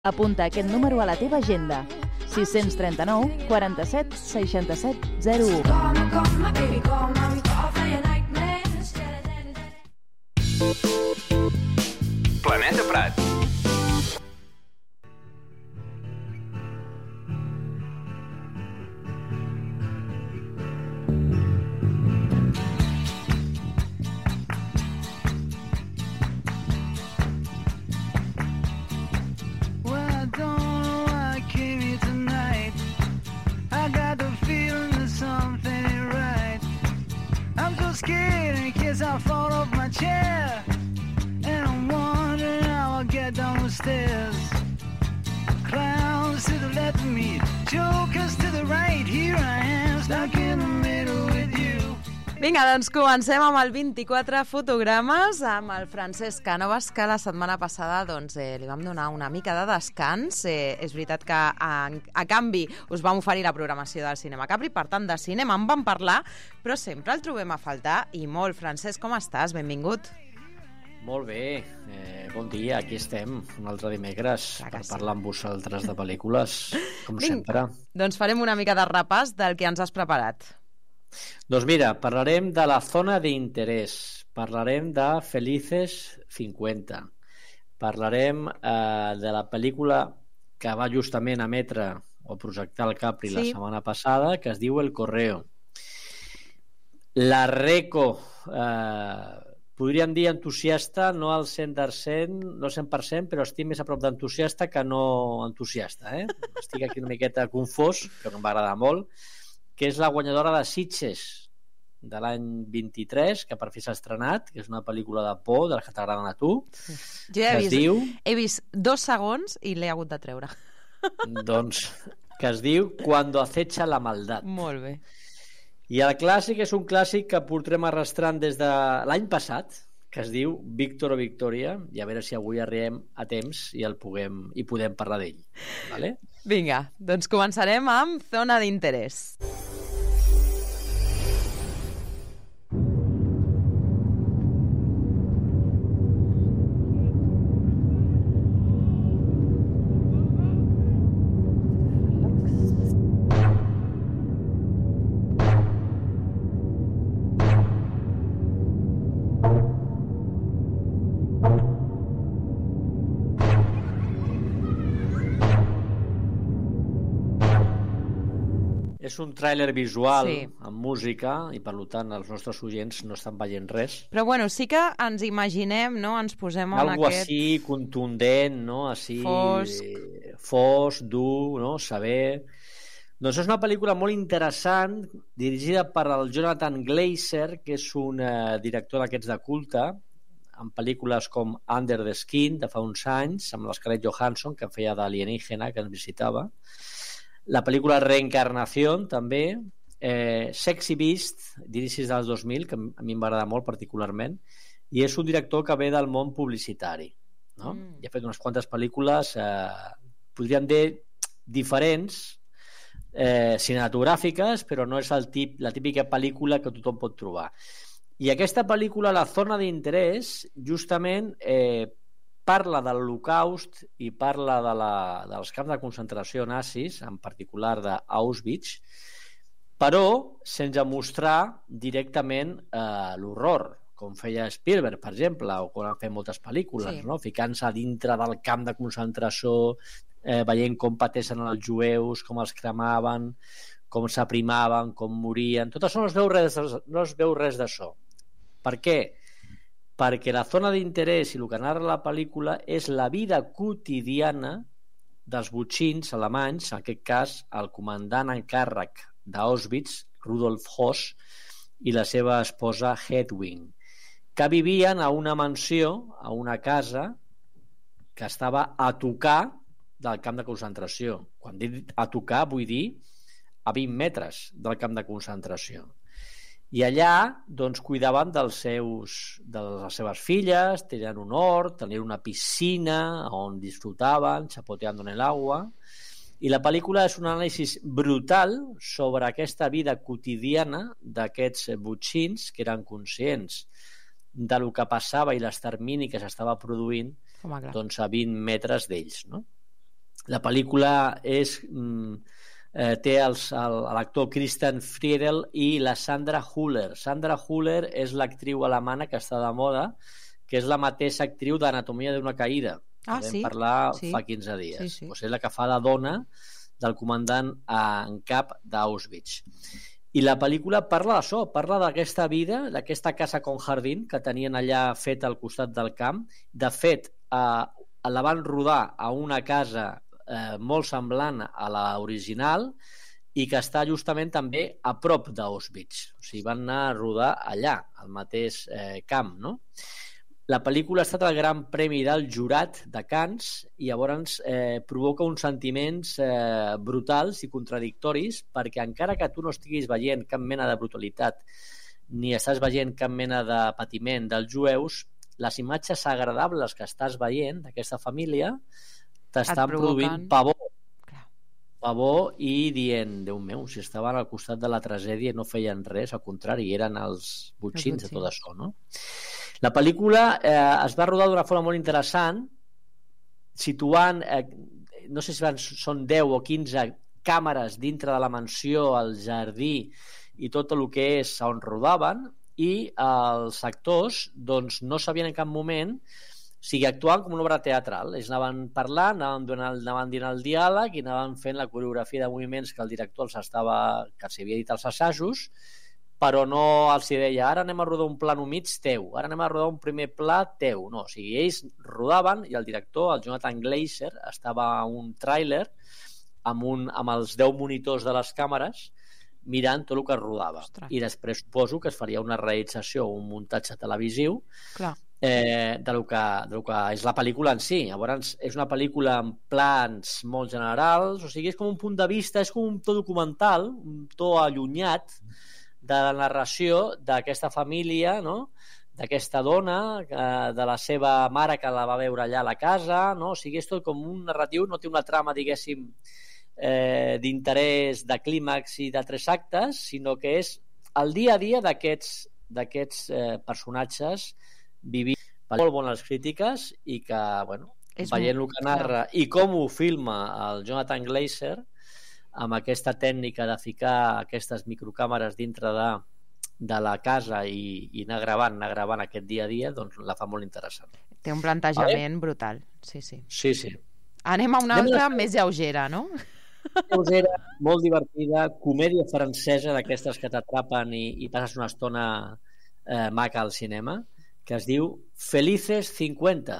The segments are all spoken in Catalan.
Apunta aquest número a la teva agenda. 639 47 67 01. Planeta Prat. I fall off my chair and I'm wondering how I'll get down the stairs. Clowns to the left of me, jokers to the right. Here I am, stuck in the middle with you. Vinga, doncs comencem amb el 24 fotogrames amb el Francesc Cànovas, que la setmana passada li vam donar una mica de descans. És veritat que a canvi us vam oferir la programació del Cinema Capri, per tant de cinema en vam parlar, però sempre el trobem a faltar i molt. Francesc, com estàs? Benvingut. Molt bé, bon dia, aquí estem un altre dimecres per parlar amb vosaltres de pel·lícules, com sempre. Doncs farem una mica de repàs del que ens has preparat. Doncs mira, parlarem de La zona d'interès, parlarem de Felices 50, parlarem de la pel·lícula que va justament emetre o projectar el Capri la setmana passada, que es diu El Correo. La Reco, podríem dir entusiasta, no al 100%, no 100%, però estic més a prop d'entusiasta que no entusiasta. Estic aquí una miqueta confós, però em va agradar molt, que és la guanyadora de Sitges de l'any 23, que per fi s'ha estrenat, que és una pel·lícula de por, de les que t'agraden a tu. Jo he vist 2 segons i l'he hagut de treure. Doncs, que es diu Cuando acecha la maldad. Molt bé. I el clàssic és un clàssic que portem arrastrant des de l'any passat, que es diu Víctor o Victòria, i a veure si avui arribem a temps i podem parlar d'ell. Vale? Vinga, doncs començarem amb Zona d'interès. És un tràiler visual amb música i per tant els nostres oients no estan veient res. Però bueno, sí que ens imaginem, no? Ens posem en algo aquest... així contundent, no? Així fosc, dur, no? Saber... Doncs és una pel·lícula molt interessant, dirigida per el Jonathan Glazer, que és un director d'aquests de culte, amb pel·lícules com Under the Skin, de fa uns anys, amb l'Scarlett Johansson, que feia d'alienígena, que ens visitava. La pel·lícula Reencarnación, també. Sexy Beast, d'inicis dels 2000, que a mi em va agradar molt particularment, i és un director que ve del món publicitari, no? I ha fet unes quantes pel·lícules, podríem dir, diferents, cinematogràfiques, però no és la típica pel·lícula que tothom pot trobar. I aquesta pel·lícula, La zona d'interès, justament parla de l'Holocaust i parla dels camps de concentració nazis, en particular d'Auschwitz, però sense mostrar directament l'horror, com feia Spielberg, per exemple, o com han fet moltes pel·lícules, no? Ficant-se dintre del camp de concentració, veient com pateixen els jueus, com els cremaven, com s'aprimaven, com morien. Tot això no es veu res d'això. Per què? Perquè la zona d'interès i el que narra la pel·lícula és la vida quotidiana dels botxins alemanys, en aquest cas el comandant en càrrec d'Auschwitz, Rudolf Höss, i la seva esposa Hedwig, que vivien a una mansió, a una casa que estava a tocar del camp de concentració. Quan dic a tocar vull dir a 20 metres del camp de concentració. I allà doncs, cuidaven de les seves filles, tenien un hort, tenien una piscina on disfrutaven, chapoteando en el agua. I la pel·lícula és un anàlisi brutal sobre aquesta vida quotidiana d'aquests botxins que eren conscients del que passava i l'extermini que s'estava produint doncs, a 20 metres d'ells, no? La pel·lícula té l'actor Kristen Friedel i la Sandra Hüller. Sandra Hüller és l'actriu alemana que està de moda, que és la mateixa actriu d'Anatomia d'una caïda. Vam parlar fa 15 dies. Sí. Pues és la que fa de dona del comandant en cap d'Auschwitz. I la pel·lícula parla d'això, parla d'aquesta vida, d'aquesta casa con jardín que tenien allà feta al costat del camp. De fet, la van rodar a una casa molt semblant a l'original i que està justament també a prop d'Auschwitz. O sigui, van anar a rodar allà, al mateix camp, no? La pel·lícula ha estat el gran premi del jurat de Cannes i llavors provoca uns sentiments brutals i contradictoris, perquè encara que tu no estiguis veient cap mena de brutalitat ni estàs veient cap mena de patiment dels jueus, les imatges agradables que estàs veient d'aquesta família t'estan produint pavor i dient, Déu meu, si estaven al costat de la tragèdia i no feien res, al contrari, eren els botxins de tot això, no? La pel·lícula es va rodar d'una forma molt interessant, situant, no sé si són 10 o 15 càmeres dintre de la mansió, el jardí i tot el que és on rodaven, i els actors doncs, no sabien en cap moment, o sigui, actuaven com una obra teatral. Ells anaven parlant, anaven dient el diàleg i anaven fent la coreografia de moviments que el director que s'havia dit als assajos, però no els deia, ara anem a rodar un plano mig teu, ara anem a rodar un primer pla teu. No, o sigui, ells rodaven i el director, el Jonathan Glazer, estava a un tràiler amb els 10 monitors de les càmeres mirant tot el que es rodava. Ostres. I després suposo que es faria una realització, un muntatge televisiu de lo que és la pel·lícula en si. Llavors, és una pel·lícula en plans molt generals, o sigui, és com un punt de vista, és com un to documental, un to allunyat de la narració d'aquesta família, no? D'aquesta dona, de la seva mare que la va veure allà a la casa, no? O sigui, és tot com un narratiu, no té una trama, diguéssim, d'interès, de clímax i de 3 actes, sinó que és el dia a dia d'aquests personatges vivint molt bones crítiques i que, bueno, veient el que narra i com ho filma el Jonathan Glazer amb aquesta tècnica de ficar aquestes microcàmeres dintre de la casa i anar gravant aquest dia a dia, doncs la fa molt interessant. Té un plantejament brutal, sí. Sí. Anem a una altra més lleugera, no? Lleugera, molt divertida, comèdia francesa d'aquestes que t'atrapen i passes una estona maca al cinema, que es diu Felices 50.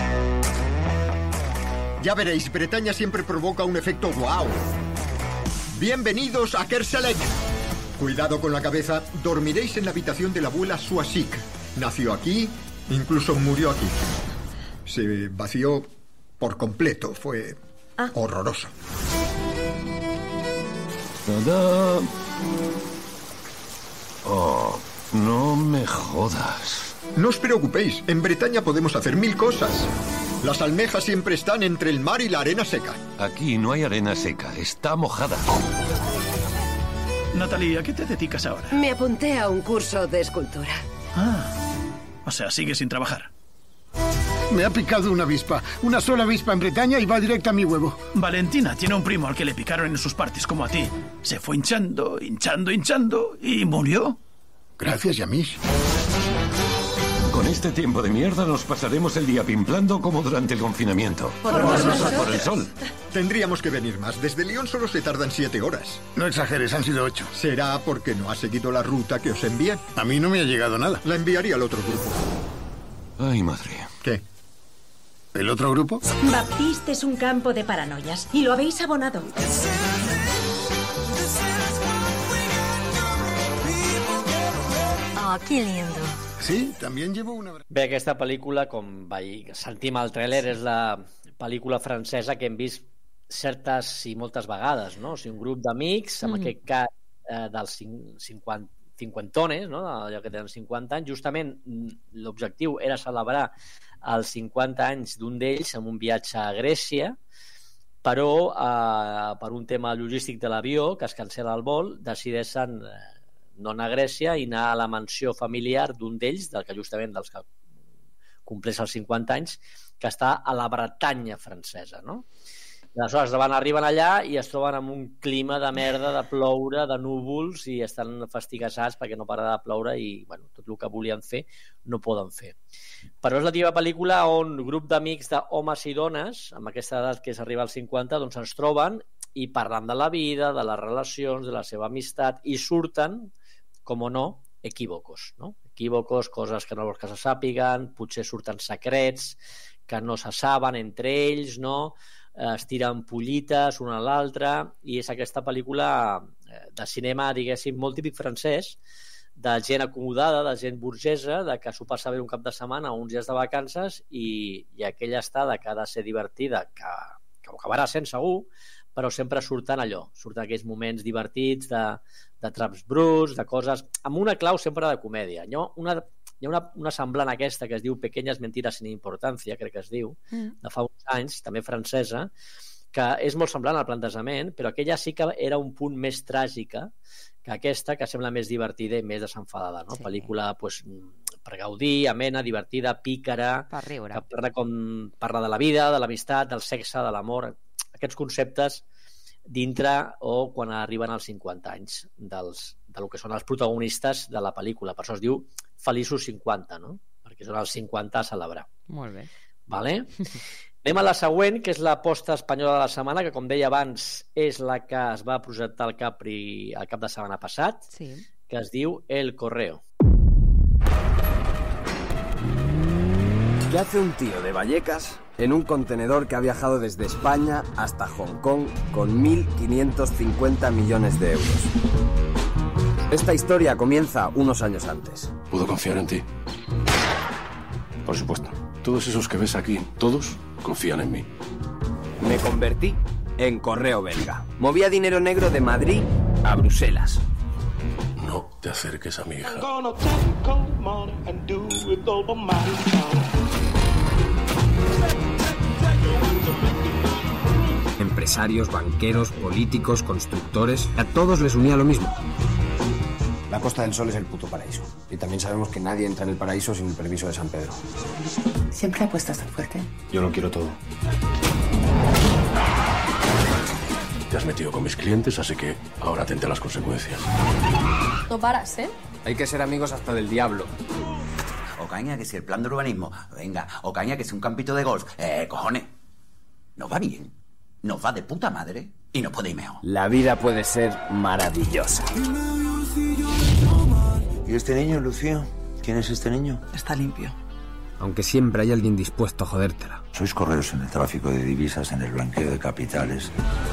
Ya veréis, Bretaña siempre provoca un efecto wow. Bienvenidos a Kerselec. Cuidado con la cabeza, dormiréis en la habitación de la abuela Suasik. Nació aquí, incluso murió aquí. Se vació por completo, fue horroroso. ¡Tada! Oh, no me jodas. No os preocupéis, en Bretaña podemos hacer 1000 cosas. Las almejas siempre están entre el mar y la arena seca. Aquí no hay arena seca, está mojada. Natalie, ¿a qué te dedicas ahora? Me apunté a un curso de escultura. O sea, sigues sin trabajar. Me ha picado una avispa. Una sola avispa en Bretaña y va directa a mi huevo. Valentina tiene un primo al que le picaron en sus partes como a ti. Se fue hinchando y murió. Gracias, Yamish. Con este tiempo de mierda nos pasaremos el día pimplando como durante el confinamiento. Por el sol. Tendríamos que venir más. Desde Lyon solo se tardan 7 horas. No exageres, han sido 8. Será porque no ha seguido la ruta que os envían. A mí no me ha llegado nada. La enviaría al otro grupo. Ay, madre. ¿Qué? ¿El otro grupo? Baptiste es un campo de paranoias y lo habéis abonado. Oh, qué lindo. Sí, también llevo una... Bé, aquesta pel·lícula, com sentim al tràiler, és la pel·lícula francesa que hem vist certes i moltes vegades, no? O sigui, un grup d'amics, en aquest cas dels 50tones, no? Allò que tenen 50 anys, justament l'objectiu era celebrar els 50 anys d'un d'ells en un viatge a Grècia, però per un tema logístic de l'avió, que es cancela el vol, decideixen no anar a Grècia i anar a la mansió familiar d'un d'ells, del que justament dels que compleix els 50 anys, que està a la Bretanya francesa, no? Aleshores arriben allà i es troben amb un clima de merda, de ploure, de núvols, i estan fastigueçats perquè no para de ploure i tot el que volien fer no poden fer. Però és la típica pel·lícula on un grup d'amics d'homes i dones, amb aquesta edat que és arribar als 50, doncs es troben i parlen de la vida, de les relacions, de la seva amistat, i surten, com o no, equívocos, no? Equívocos, coses que no vols que se sàpiguen, potser surten secrets que no se saben entre ells, no? Es tiren pollites una a l'altra, i és aquesta pel·lícula de cinema, diguéssim, molt típic francès, de gent acomodada, de gent burgesa, de que s'ho passa bé un cap de setmana o uns dies de vacances, i aquella estada que ha de ser divertida, que ho acabarà sent segur, però sempre surten aquells moments divertits de traps bruts, de coses amb una clau sempre de comèdia. Hi ha una semblant aquesta que es diu Pequeñas mentiras sin importancia, crec que es diu, de fa uns anys, també francesa, que és molt semblant al plantejament, però aquella sí que era un punt més tràgica que aquesta, que sembla més divertida i més desenfadada, no? Sí. Pel·lícula per gaudir, amena, divertida, pícara, per riure, que parla de la vida, de l'amistat, del sexe, de l'amor, aquests conceptes dintre o quan arriben als 50 anys del que són els protagonistes de la pel·lícula. Per això es diu Feliços 50, no? Perquè són els 50 a celebrar. Molt bé. Vale? Anem a la següent, que és l'aposta espanyola de la setmana, que, com deia abans, és la que es va projectar al cap de setmana passat, sí, que es diu El Correo. ¿Qué hace un tío de Vallecas en un contenedor que ha viajado desde España hasta Hong Kong con 1.550 millones de euros? Esta historia comienza unos años antes. ¿Puedo confiar en ti? Por supuesto. Todos esos que ves aquí, todos confían en mí. Me convertí en correo belga. Movía dinero negro de Madrid a Bruselas. No te acerques a mi hija. Empresarios, banqueros, políticos, constructores, a todos les unía lo mismo. La Costa del Sol es el puto paraíso. Y también sabemos que nadie entra en el paraíso sin el permiso de San Pedro. ¿Siempre apuestas tan fuerte? Yo lo quiero todo. Te has metido con mis clientes, así que ahora atente a las consecuencias. No paras, ¿eh? Hay que ser amigos hasta del diablo. Ocaña, que si el plan de urbanismo. Venga, Ocaña, que si un campito de golf. Cojones. Nos va bien. Nos va de puta madre y nos puede ir mejor. La vida puede ser maravillosa. ¿Y este niño, Lucía? ¿Quién es este niño? Está limpio. Aunque siempre hay alguien dispuesto a jodértela. Sois correos en el tráfico de divisas, en el blanqueo de capitales.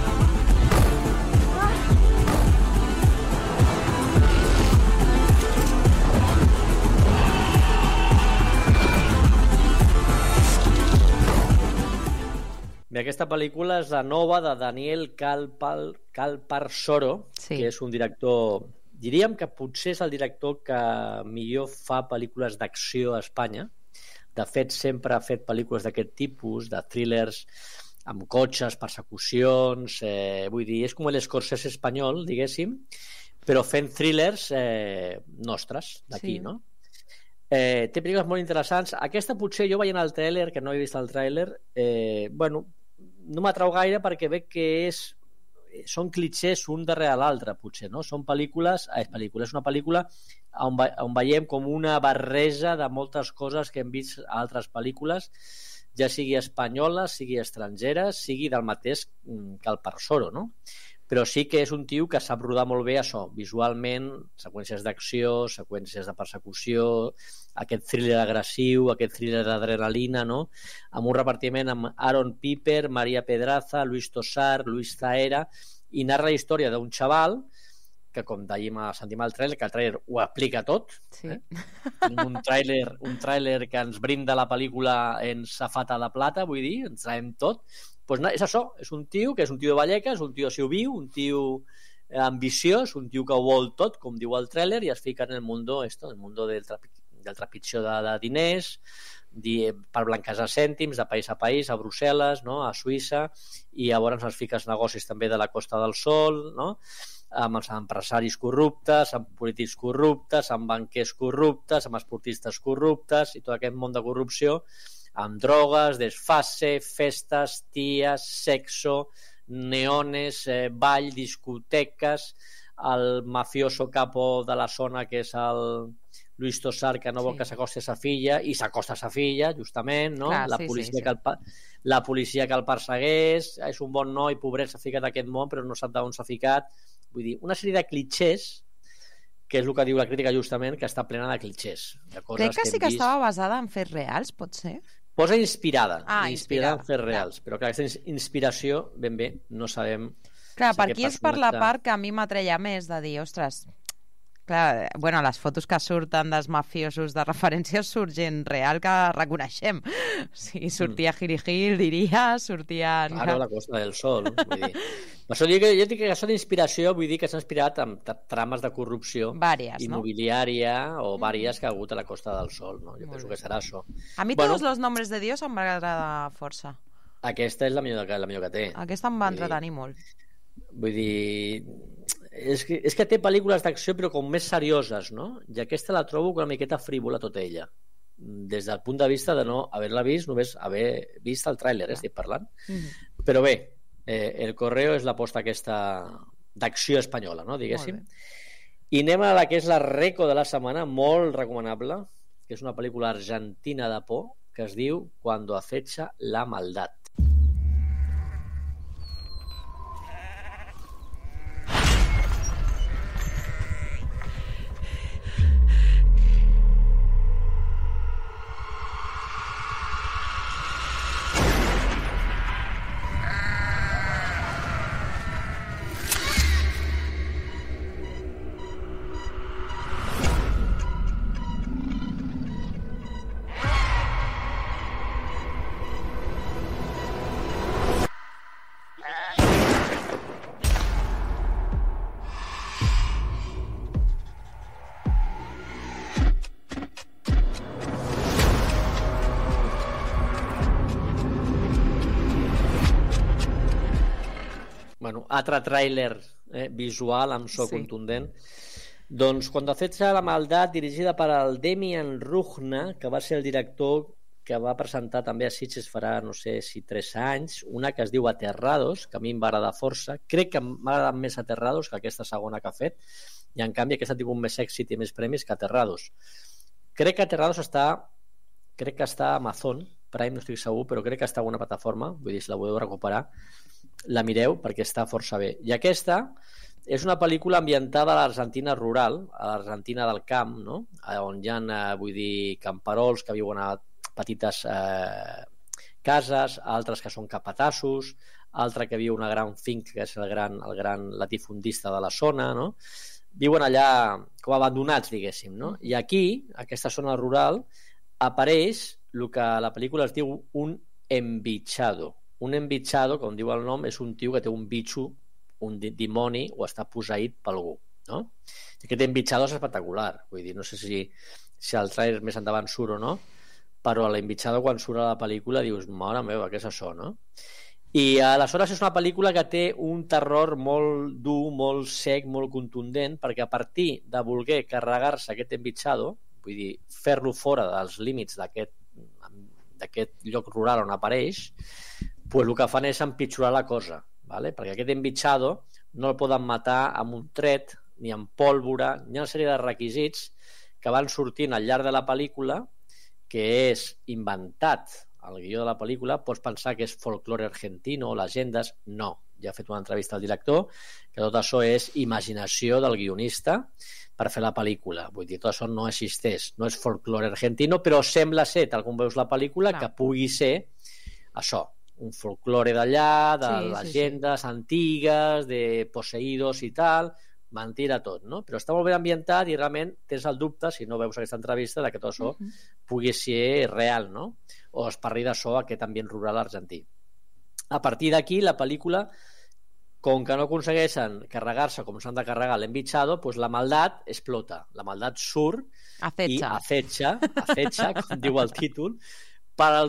Bé, aquesta pel·lícula és la nova de Daniel Calparsoro, sí, que és un director, diríem que potser és el director que millor fa pel·lícules d'acció a Espanya. De fet, sempre ha fet pel·lícules d'aquest tipus, de thrillers amb cotxes, persecucions, vull dir, és com l'Scorsese espanyol, diguéssim, però fent thrillers nostres, d'aquí, sí, no? Té pel·lícules molt interessants. Aquesta potser jo veient el tràiler, que no he vist el tràiler, bueno, no m'atrau gaire perquè veig que són clitxers un darrere l'altre, potser, no? Són pel·lícules, és una pel·lícula on veiem com una barreja de moltes coses que hem vist a altres pel·lícules, ja sigui espanyoles, sigui estrangeres, sigui del mateix Calparsoro, no? Però sí que és un tio que sap rodar molt bé això, visualment, seqüències d'acció, seqüències de persecució, aquest thriller agressiu, aquest thriller d'adrenalina, no? Amb un repartiment amb Aaron Piper, Maria Pedraza, Luis Tosar, Luis Zahera, i narra la història d'un xaval que, com sentim al tràiler, que el tràiler ho explica tot. Sí. Un tràiler que ens brinda la pel·lícula en safata de plata, vull dir, ens traiem tot. Pues és això, és un tio que és un tio de Vallecas, un tio viu, un tio ambiciós, un tio que ho vol tot, com diu el tràiler, i es fica en el mundo del trepitjó de diners, per blanquejar cèntims de país a país, a Brussel·les, no? A Suïssa, i llavors es fica als negocis també de la Costa del Sol, no? Amb els empresaris corruptes, amb polítics corruptes, amb banquers corruptes, amb esportistes corruptes, i tot aquest món de corrupció amb drogues, desfase, festes, ties, sexo, neones, ball, discoteques, el mafioso capo de la zona, que és el Luis Tosar, que no vol que s'acosti a sa filla, i s'acosta a sa filla, justament, no? Clar, La policia que el persegueix, és un bon noi, pobret, s'ha ficat a aquest món, però no sap d'on s'ha ficat. Vull dir, una sèrie de clichés, que és el que diu la crítica justament, que està plena de clichés. De coses Crec que sí que hem vist. estava basada en fets reals, pot ser? Posa inspirada, inspirada. en fets reals, però clar, aquesta inspiració, ben bé, no sabem... Clar, si per aquest aquí és per la personatge- part que a mi m'atreia més, de dir, ostres, clar, bueno, les fotos que surten dels mafiosos de referència surt gent real que reconeixem. O sigui, sortia Giri Gil, diria, sortia... Claro, la Costa del Sol. Vull dir. Per això dic que jo dic que això d'inspiració, vull dir que s'ha inspirat en trames de corrupció immobiliària o vàries que ha hagut a la Costa del Sol. No? Jo penso que serà això. A mi Todos los nombres de Dios em va agradar força. Aquesta és la millor que té. Aquesta em va entretenir molt. Vull dir... És que té pel·lícules d'acció però com més serioses, no? I aquesta la trobo una miqueta frívola tota ella. Des del punt de vista de no haver-la vist, només haver vist el tràiler, estic parlant. Però bé, El Correo és l'aposta aquesta d'acció espanyola, no? Diguéssim. I anem a la que és la reco de la setmana, molt recomanable, que és una pel·lícula argentina de por que es diu Cuando acecha la maldad. Bueno, altre tràiler visual amb so contundent. Doncs Cuando acecha la maldad, dirigida per el Demian Rugna, que va ser el director que va presentar també a Sitges farà, no sé si 3 anys, una que es diu Aterrados, que a mi em va agradar força. Crec que m'ha agradat més Aterrados que aquesta segona que ha fet, i en canvi aquesta ha tingut més èxit i més premis que Aterrados. Crec que Aterrados està a Amazon Prime, no estic segur, però crec que està a una plataforma, vull dir, si la voleu recuperar, la mireu perquè està força bé. I aquesta és una pel·lícula ambientada a l'Argentina rural, a l'Argentina del camp, no? On hi ha, vull dir, camperols que viuen a petites cases, altres que són capatassos, altre que viu una gran finca, que és el gran latifundista de la zona, no? Viuen allà com abandonats, diguéssim, no? I aquí, aquesta zona rural, apareix el que a la pel·lícula es diu un embichado. Un embichado, com diu el nom, és un tio que té un bitxo, un dimoni, o està posseït per algú, no? I aquest embichado és espectacular. Vull dir, no sé si el trailer més endavant surt o no, però l'embichado quan surt a la pel·lícula dius, mare meva, què és això, no? I aleshores és una pel·lícula que té un terror molt dur, molt sec, molt contundent, perquè a partir de voler carregar-se aquest embichado, vull dir, fer-lo fora dels límits d'aquest lloc rural on apareix, pues el que fan és empitjorar la cosa, ¿vale? Perquè aquest embichado no el poden matar amb un tret, ni amb pólvora, ni una sèrie de requisits que van sortint al llarg de la pel·lícula, que és inventat el guió de la pel·lícula. Pots pensar que és folklore argentino o legendes, no. Ja he fet una entrevista al director, que tot això és imaginació del guionista per fer la pel·lícula. Vull dir, tot això no existeix, no és folklore argentino, però sembla ser, tal com veus la pel·lícula, que pugui ser això, un folklore d'allà, de legendes antigues, de posseïdos i tal, mentira tot, no? Però està molt ben ambientat i realment tens el dubte, si no veus aquesta entrevista, de que tot això pugui ser real, no? O esparrir d'això aquest ambient rural argentí. A partir d'aquí, la pel·lícula, com que no aconsegueixen carregar-se com s'han de carregar l'embichado, pues la maldat explota. La maldat surt i acecha, com diu el títol, per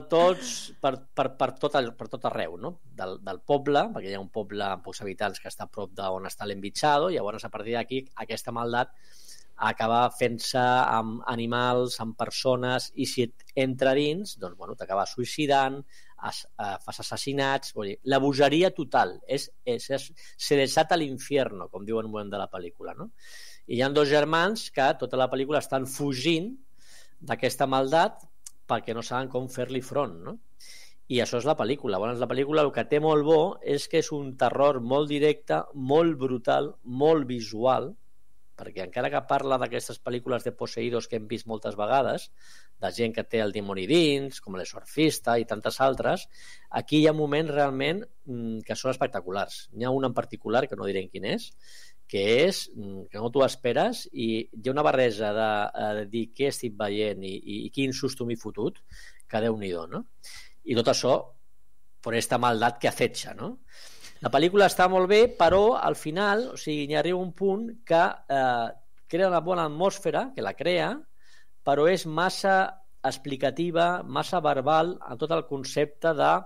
tot arreu, no? Del poble, perquè hi ha un poble amb pocs habitants que està a prop d'on està l'embichado, i llavors a partir d'aquí aquesta maldat acabar fent-se amb animals, amb persones, i si et entra dins, doncs, bueno, t'acabes suïcidant, fas assassinats, vull dir, la bogeria total, se desata l'infierno, com diuen en un moment de la pel·lícula, no? I hi ha dos germans que tota la pel·lícula estan fugint d'aquesta maldat perquè no saben com fer-li front, no? I això és la pel·lícula. Llavors, la pel·lícula el que té molt bo és que és un terror molt directe, molt brutal, molt visual, perquè encara que parla d'aquestes pel·lícules de posseïdos que hem vist moltes vegades, de gent que té el dimoni dins, com l'Exorcista i tantes altres, aquí hi ha moments realment que són espectaculars. N'hi ha un en particular, que no diré quin és, que no t'ho esperes, i hi ha una barreja de dir què estic veient i quin susto m'he fotut, que Déu-n'hi-do, no? I tot això per esta maldat que afetxa, no? La pel·lícula està molt bé, però al final, o sigui, hi arriba un punt que crea una bona atmosfera, que la crea, però és massa explicativa, massa verbal en tot el concepte de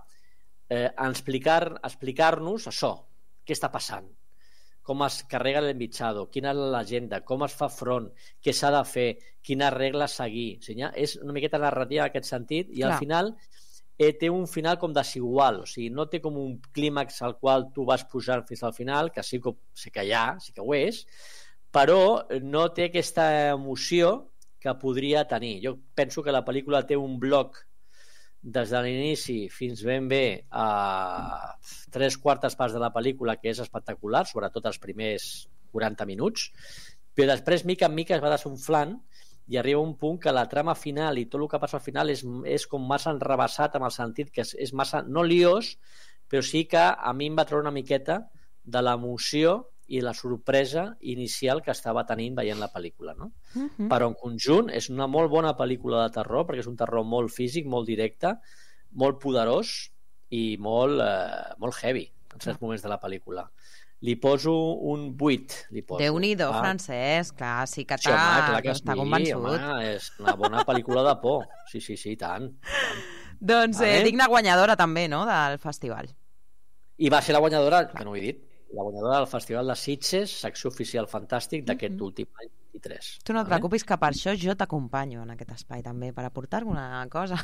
explicar-nos això, què està passant, com es carrega l'envitjado, quina és la llegenda, com es fa front, què s'ha de fer, quines regles seguir. O sigui, és una miqueta narrativa en aquest sentit, i al final té un final com desigual, o sigui, no té com un clímax al qual tu vas pujar fins al final, que sí que hi ha, sí que ho és, però no té aquesta emoció que podria tenir. Jo penso que la pel·lícula té un bloc des de l'inici fins ben bé a 3/4 parts de la pel·lícula que és espectacular, sobretot els primers 40 minuts, però després mica en mica es va desunflant i arriba un punt que la trama final i tot el que passa al final és com massa enrebaçat, amb el sentit que és massa, no liós, però sí que a mi em va treure una miqueta de l'emoció i la sorpresa inicial que estava tenint veient la pel·lícula, no? Però en conjunt és una molt bona pel·lícula de terror, perquè és un terror molt físic, molt directe, molt poderós i molt heavy en certs moments de la pel·lícula. Li poso un 8. Déu-n'hi-do, Francesc, clar, sí que està convençut. Home, és una bona pel·lícula de por. Sí, tant. Doncs digna guanyadora també, no?, del festival. I va ser la guanyadora, que no ho he dit, la guanyadora del Festival de Sitges, secció oficial fantàstic d'aquest últim any 23. Tu no et preocupis, que per això jo t'acompanyo en aquest espai també, per aportar alguna cosa.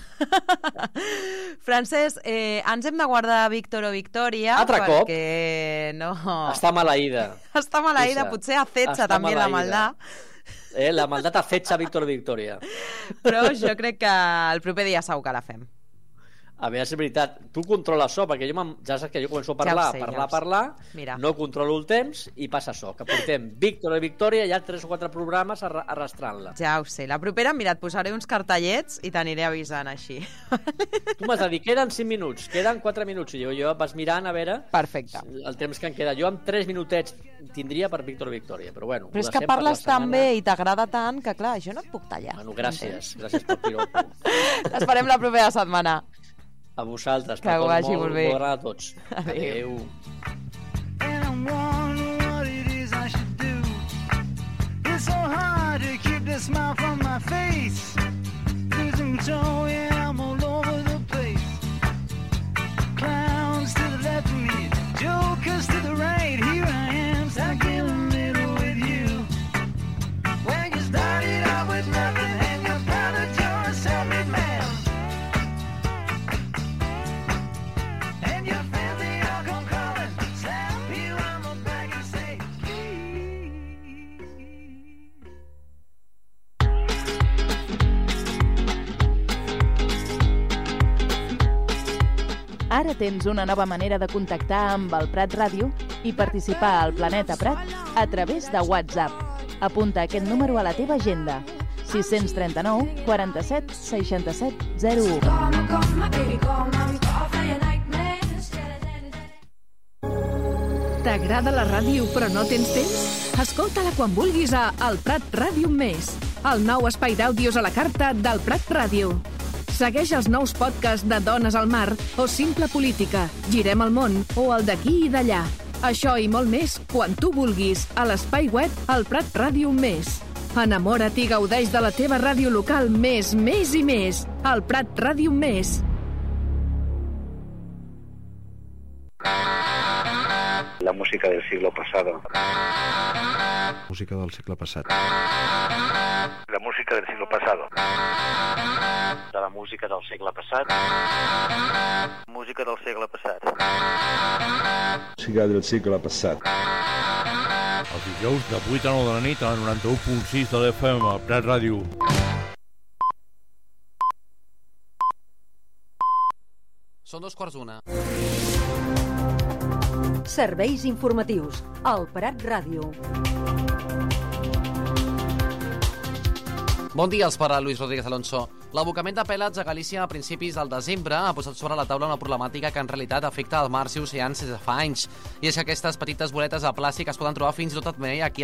Francesc, ens hem de guardar Víctor o Victòria. Altre cop? Perquè no... Està maleïda. Està maleïda, potser acetxa també la maldat. La maldat acetxa Víctor o Victòria. Però jo crec que el proper dia segur que la fem. A veure si és veritat, tu controla això, perquè ja saps que jo començo a parlar, no controlo el temps i passa això, que portem Víctor i Victòria i hi ha 3 o 4 programes arrastrant-la. Ja ho sé, la propera, mira, et posaré uns cartellets i t'aniré avisant així. Tu m'has de dir, queden 5 minuts, queden 4 minuts, i jo vas mirant a veure el temps que em queda. Jo amb 3 minutets tindria per Víctor i Victòria, però bueno. Però és que parles tan bé i t'agrada tant que, clar, jo no et puc tallar. Bueno, gràcies pel piropo. T'esperem la propera setmana. A vosaltres, que ho vagi molt bé. Molt a tots. Adéu. And I'm wondering what it is I should do. It's so hard to keep the smile from my face. Losing control, yeah, I'm all over the place. Clowns to the left of me, jokers to the right. Here I am, stuck in the middle with you. When you started out with nothing and you found that you're a self-made man. Ara tens una nova manera de contactar amb el Prat Ràdio i participar al Planeta Prat a través de WhatsApp. Apunta aquest número a la teva agenda: 639 47 67 01. T'agrada la ràdio però no tens temps? Escolta-la quan vulguis a El Prat Ràdio Més, el nou espai d'àudios a la carta del Prat Ràdio. Segueix els nous podcasts de Dones al Mar o Simple Política, Girem el món o el d'aquí i d'allà. Això i molt més quan tu vulguis a l'espai web El Prat Ràdio Més. Enamora't i gaudeix de la teva ràdio local més i més. El Prat Ràdio Més. La música del siglo pasado. Música del segle passat. La música del siglo pasado. De la música del segle passat. Música del segle passat. Música del segle passat. Els dijous de 8 a 9 de la nit a 91.6 de l'FM, al Prat Ràdio. Són 2:45. Serveis informatius. Al Prat Ràdio. Bon dia, els parla Luis Rodríguez Alonso. L'abocament de pèlats a Galícia a principis del desembre ha posat sobre la taula una problemàtica que en realitat afecta els mars i oceans des de fa anys. I és que aquestes petites boletes de plàstic es poden trobar fins i tot aquí